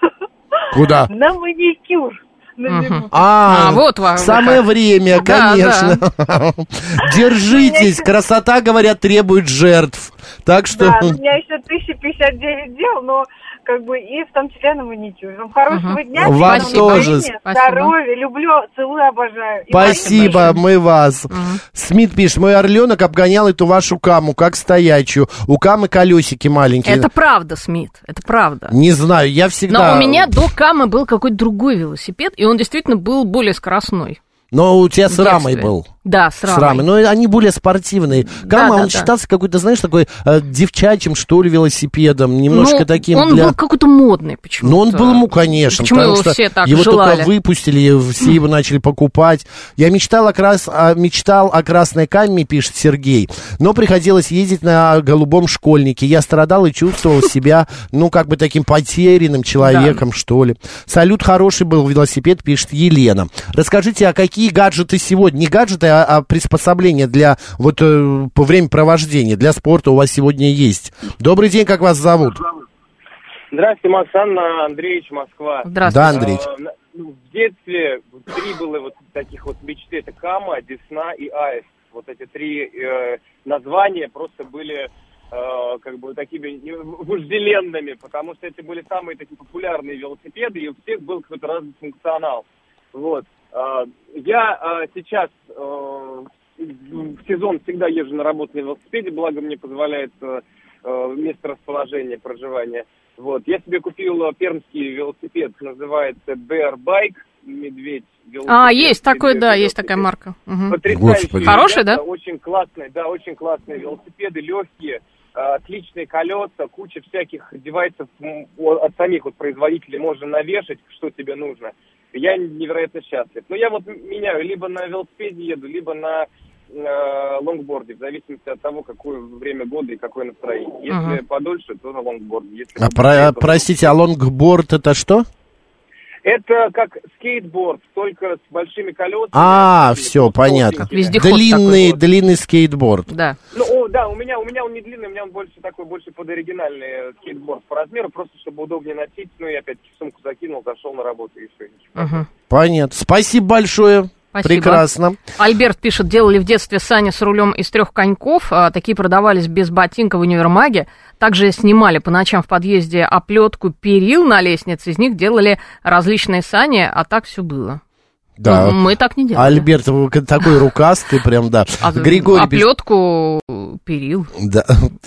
Куда? На маникюр. Uh-huh. А, а, вот вам. Самое время, конечно. Да, да. Держитесь, красота, говорят, требует жертв. Так что... Да, у меня еще тысяча пятьдесят девять дел, но как бы и в том числе на маникюр. Вам хорошего uh-huh. дня. Вам тоже. Здоровья, люблю, целую, обожаю. И спасибо, мы вас. Uh-huh. Смит пишет, мой орленок обгонял эту вашу каму, как стоячую. У камы колесики маленькие. Это правда, Смит, это правда. Не знаю, я всегда... Но у меня до камы был какой-то другой велосипед, и он действительно был более скоростной. Но у тебя с рамой был. Да, с рамой. С рамой. Но они более спортивные. Гамма, да, он да, считался да. какой-то, знаешь, такой э, девчачьим, что ли, велосипедом. Немножко ну, таким он для... был какой-то модный почему-то. Ну, он был, ну, конечно. Почему его все так его желали? Только выпустили, все его начали покупать. Я мечтал о, крас... мечтал о красной камме, пишет Сергей, но приходилось ездить на голубом школьнике. Я страдал и чувствовал себя, ну, как бы таким потерянным человеком, что ли. Салют, хороший был велосипед, пишет Елена. Расскажите, а какие гаджеты сегодня? Не гаджеты, а, а приспособления для вот э, по времяпровождения, для спорта у вас сегодня есть. Добрый день, как вас зовут? Здравствуйте, Макс, Анна Андреевич, Москва. Здравствуйте. Да, Андреевич. А, ну, в детстве три было вот таких вот мечты. Это Кама, Десна и Аист. Вот эти три э, названия просто были э, как бы такими вожделенными, потому что это были самые такие популярные велосипеды, и у всех был какой-то разный функционал. Вот. Я сейчас в сезон всегда езжу на работу на велосипеде, благо мне позволяет место расположения, проживания. Вот. Я себе купил пермский велосипед, называется Bear Bike, медведь. Велосипед. А, есть такой, да, велосипед. Есть такая марка. Угу. Потрясающий. Хороший, да? Очень классные, да, очень классные велосипеды, легкие, отличные колеса, куча всяких девайсов от самих вот производителей можно навешать, что тебе нужно. Я невероятно счастлив. Но я вот меняю, либо на велосипеде еду, либо на э, лонгборде, в зависимости от того, какое время года и какое настроение. Если uh-huh. подольше, то на лонгборде. Если а про, то... Простите, а лонгборд это что? Это как скейтборд, только с большими колесами. А, все, понятно. Длинный, вот. длинный скейтборд. Да. Ну, о, да, у меня, у меня он не длинный, у меня он больше такой, больше под оригинальный скейтборд по размеру, просто чтобы удобнее носить. Ну, я опять в сумку закинул, зашел на работу и все. Угу. Понятно. Спасибо большое. Спасибо. Прекрасно. Альберт пишет, делали в детстве сани с рулем из трех коньков, а, такие продавались без ботинка в универмаге, также снимали по ночам в подъезде оплетку перил на лестнице, из них делали различные сани, а так все было. Да. Мы так не делали. Альберт, вы такой рукастый, прям, да. А, Григорий... Оплетку перил. Да.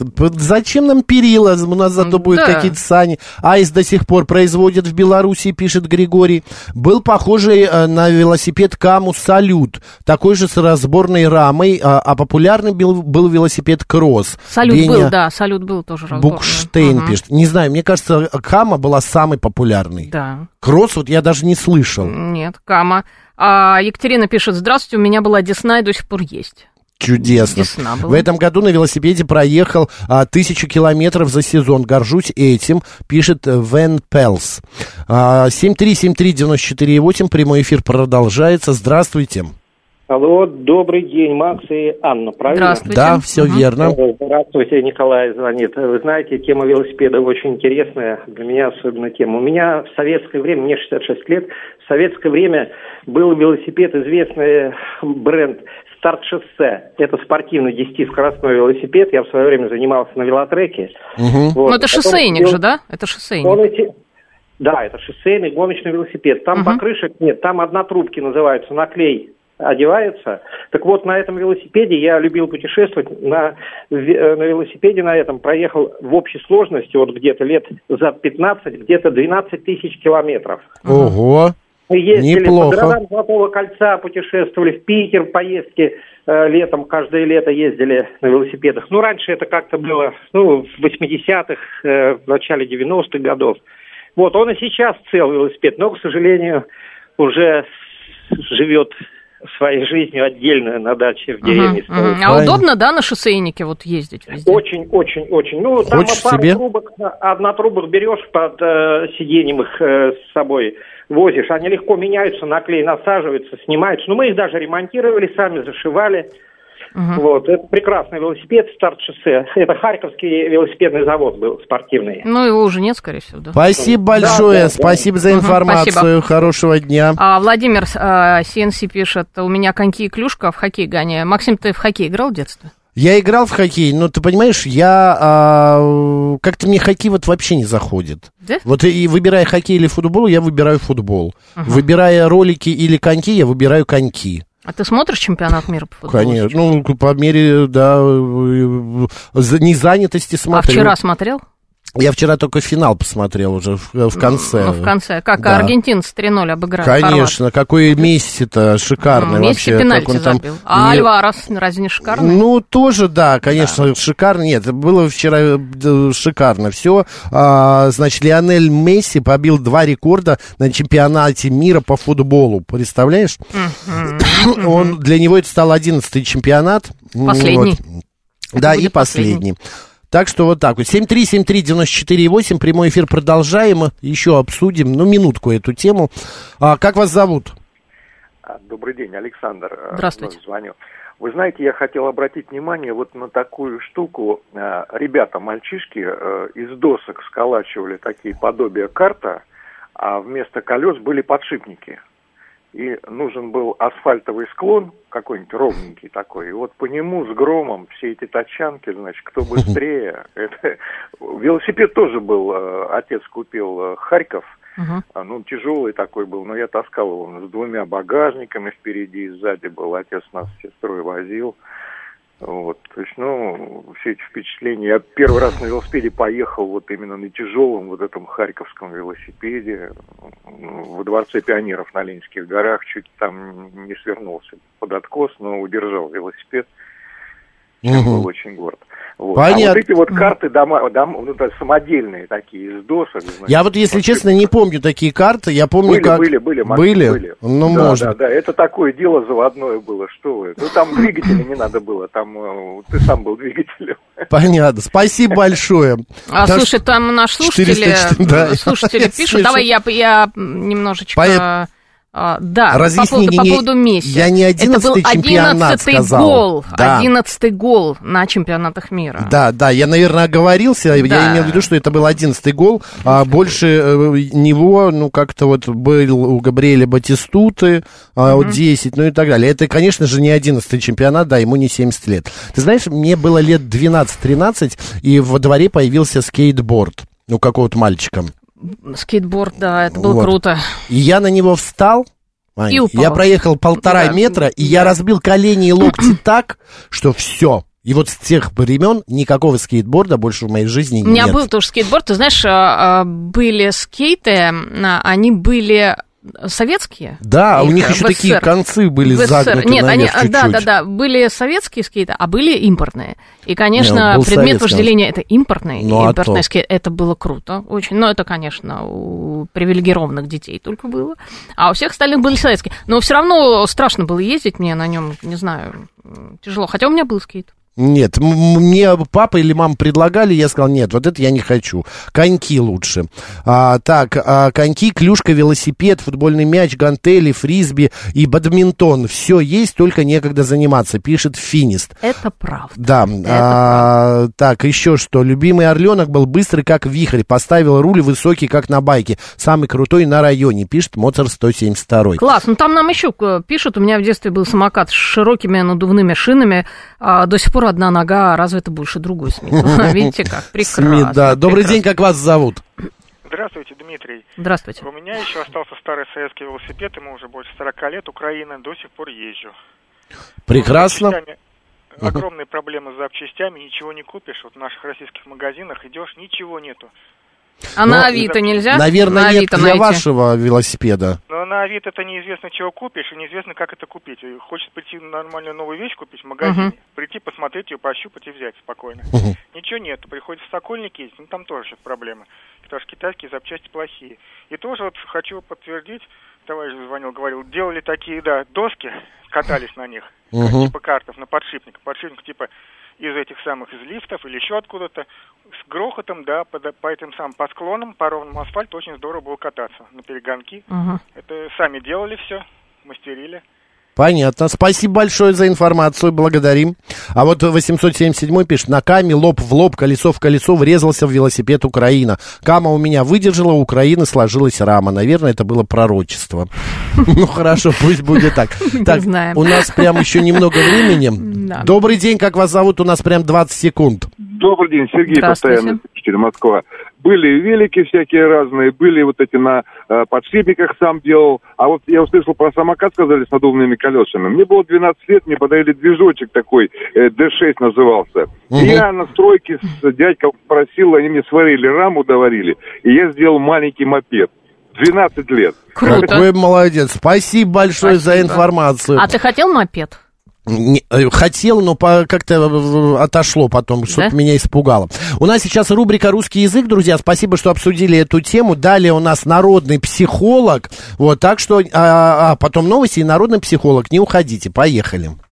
Зачем нам перила? У нас зато будут Да. какие-то сани. Аист до сих пор производит в Беларуси, пишет Григорий. Был похожий э, на велосипед Каму Салют. Такой же с разборной рамой, а, а популярным был, был велосипед Кросс. Салют Веня был, да, салют был тоже разборный. Букштейн Ага. пишет. Не знаю, мне кажется, Кама была самой популярной. Да. Кросс вот я даже не слышал. Нет, Кама. А Екатерина пишет: здравствуйте, у меня была Десна и до сих пор есть. Чудесно. Десна была. В этом году на велосипеде проехал а, тысячу километров за сезон. Горжусь этим, пишет Вен Пелс. А, семь три семь три девять четыре восемь. Прямой эфир продолжается. Здравствуйте. Алло, добрый день, Макс и Анна, правильно? Здравствуйте. Да, все Угу. верно. Здравствуйте, Николай звонит. Вы знаете, тема велосипеда очень интересная, для меня особенно тема. У меня в советское время, мне шестьдесят шесть лет, в советское время был велосипед, известный бренд «Старт-шоссе». Это спортивный десятискоростной велосипед. Я в свое время занимался на велотреке. Угу. Вот. Ну, это Потом шоссейник сделал- же, да? Это шоссейник. Он эти- Да, это шоссейный гоночный велосипед. Там Мгм. покрышек нет, там однотрубки называются, на клей одевается. Так вот, на этом велосипеде я любил путешествовать. На, ве- на велосипеде на этом проехал в общей сложности вот где-то лет за пятнадцать, где-то двенадцать тысяч километров. Ого. Мы ездили Неплохо. по городам Золотого кольца, путешествовали в Питер, поездки э, летом, каждое лето ездили на велосипедах. Ну, раньше это как-то было, ну, в восьмидесятых, э, в начале девяностых годов. Вот, он и сейчас цел велосипед, но, к сожалению, уже живет своей жизнью отдельно на даче в деревне. Мгм, мгм. А удобно, да, на шоссейнике вот ездить везде? Очень, очень, очень. Ну, там Хочешь пару себе? трубок, однотрубок берешь под э, сиденьем их э, с собой, возишь. Они легко меняются, на клей насаживаются, снимаются. Ну, мы их даже ремонтировали, сами зашивали. Мгм. Вот, это прекрасный велосипед, «Старт-шоссе». Это Харьковский велосипедный завод был, спортивный. Ну, его уже нет, скорее всего, да. Спасибо Да, большое. да, да. Спасибо за Мгм, информацию. спасибо. Хорошего дня. А Владимир э, си эн си пишет: у меня коньки и клюшка, в хоккей гоняю. Максим, ты в хоккей играл в детстве? Я играл в хоккей, но ты понимаешь, я а, как-то мне хоккей вот вообще не заходит. Да? Вот и выбирая хоккей или футбол, я выбираю футбол. Ага. Выбирая ролики или коньки, я выбираю коньки. А ты смотришь чемпионат мира по футболу? Конечно, ну, по мере, да, э, за- незанятости А смотрю. вчера смотрел? Я вчера только финал посмотрел уже в, в конце. Ну, в конце. Как Да. аргентинцы три ноль обыграли Конечно, какой Месси-то шикарный М, Месси вообще. пенальти как он там... забил. А Не- Альварес разве не шикарный? Ну, тоже, да, конечно, шикарно. Нет, было вчера э, шикарно все. А, значит, Лионель Месси побил два рекорда на чемпионате мира по футболу. Представляешь? Он, для него это стал одиннадцатый чемпионат. Последний. Вот. Да, будет и последний. Так что вот так вот. семь три семь три девять четыре восемь. Прямой эфир продолжаем. Еще обсудим, ну, минутку эту тему. А, как вас зовут? Добрый день, Александр. Здравствуйте. Вновь звоню. Вы знаете, я хотел обратить внимание вот на такую штуку. Э, Ребята, мальчишки, э, из досок сколачивали такие подобия карта, а вместо колес были подшипники. И нужен был асфальтовый склон, какой-нибудь ровненький такой. И вот по нему с громом все эти тачанки, значит, кто быстрее. Это... Велосипед тоже был, э, отец купил э, Харьков. Мгм. А, Ну, тяжелый такой был, но я таскал его с двумя багажниками впереди и сзади был. Отец нас с сестрой возил. Вот, то есть, ну, все эти впечатления. Я первый раз на велосипеде поехал вот именно на тяжелом вот этом харьковском велосипеде ну, во Дворце пионеров на Ленинских горах. Чуть там не свернулся под откос, но удержал велосипед. Чем Мгм. был очень горд. Вот. Понятно. А вот эти вот карты дома, дом, ну, да, самодельные такие, из досок. Значит, Я вот, если честно, не помню такие карты. Я помню, были, как... были, были, Макс, были? были. Ну, да, можно. Да, да, это такое дело заводное было, что вы. Ну, там двигателя не надо было, там э, ты сам был двигателем. Понятно. Спасибо большое. А, Потому слушай, там наш слушатель, четыреста четыре, да. слушатели Я пишут, слышал. давай я, я немножечко... По- а, да, Разъясни, по поводу, не- по поводу Месси. я не одиннадцатый Это был чемпионат одиннадцатый сказал. гол, Да. одиннадцатый гол на чемпионатах мира. Да, да, я, наверное, оговорился. Да. Я имел в виду, что это был одиннадцатый гол. А больше э, него, ну, как-то вот был у Габриэля Батистуты а, вот десять, ну и так далее. Это, конечно же, не одиннадцатый чемпионат, да, ему не семьдесят лет. Ты знаешь, мне было лет двенадцать-тринадцать, и во дворе появился скейтборд у какого-то мальчика. Скейтборд, да, это было Вот. круто. И я на него встал, Ань, И упал. я проехал полтора Да. метра, и я разбил колени и локти так, что все. И вот с тех времен никакого скейтборда больше в моей жизни нет. У меня был тоже скейтборд. Ты знаешь, а, а, были скейты, а, они были советские. Да, у Их них еще в такие СССР. концы были В СССР. загнуты Нет, они, наверх чуть-чуть. да, да, да, были советские скейты, а были импортные. И, Не, конечно, он был предмет советский. вожделения это импортный. Ну, а импортный то. скейт, это было круто очень. Но это, конечно, у привилегированных детей только было. А у всех остальных были советские. Но все равно страшно было ездить мне на нем, не знаю, тяжело. Хотя у меня был скейт. Нет, м- мне папа или мама предлагали, я сказал, нет, вот это я не хочу. Коньки лучше. А, так, а, коньки, клюшка, велосипед, футбольный мяч, гантели, фрисби и бадминтон. Все есть, только некогда заниматься, пишет Финист. Это правда. Да, а, так, еще что. Любимый орленок был быстрый, как вихрь. Поставил руль высокий, как на байке. Самый крутой на районе, пишет Моцарт сто семьдесят два. Класс, ну там нам еще пишут, у меня в детстве был самокат с широкими надувными шинами, а до сих пор одна нога развита больше другой СМИ. Видите, как прекрасно. СМИ, да. Добрый прекрасно. день, как вас зовут? Здравствуйте, Дмитрий. Здравствуйте. У меня еще остался старый советский велосипед, ему уже больше сорока лет, Украина, до сих пор езжу. Прекрасно. С запчастями огромные проблемы с запчастями, ничего не купишь. Вот в наших российских магазинах идешь, ничего нету. А Ну, на Авито нельзя? Наверное, на нет Авито для найти. вашего велосипеда. Но на Авито это неизвестно, чего купишь, и неизвестно, как это купить. И хочется прийти нормальную новую вещь купить в магазине, Мгм. прийти, посмотреть ее, пощупать и взять спокойно. Мгм. Ничего нет, приходится в Сокольники ездить, ну там тоже сейчас проблемы, потому что китайские запчасти плохие. И тоже вот хочу подтвердить, товарищ звонил, говорил, делали такие, да, доски, катались на них, Мгм. типа картов, на подшипник. Подшипник типа из этих самых, из лифтов или еще откуда-то, с грохотом, да, по, по этим самым, по склонам, по ровному асфальту очень здорово было кататься на перегонки. Мгм. Это сами делали все, мастерили. Понятно. Спасибо большое за информацию, благодарим. А вот восемьсот семьдесят семь пишет, на Каме лоб в лоб, колесо в колесо врезался в велосипед Украина. Кама у меня выдержала, у Украины сложилась рама. Наверное, это было пророчество. Ну хорошо, пусть будет так. Так, у нас прям еще немного времени. Да. Добрый день, как вас зовут? У нас прям двадцать секунд. Добрый день, Сергей, Здравствуйте. постоянный слушатель, Москва. Были велики всякие разные, были вот эти на э, подшипниках сам делал. А вот я услышал про самокат, сказали, с надувными колесами. Мне было двенадцать лет, мне подарили движочек такой, э, дэ шесть назывался. Мгм. И я на стройке с дядькой просил, они мне сварили раму, доварили, и я сделал маленький мопед. двенадцать лет. Круто. Какой молодец. Спасибо большое за Спасибо. информацию. А ты хотел мопед? Не, э, хотел, но по, как-то э, отошло потом, что-то Да? меня испугало. У нас сейчас рубрика «Русский язык», друзья. Спасибо, что обсудили эту тему. Далее у нас народный психолог. Вот, так что... А, а потом новости и народный психолог. Не уходите. Поехали.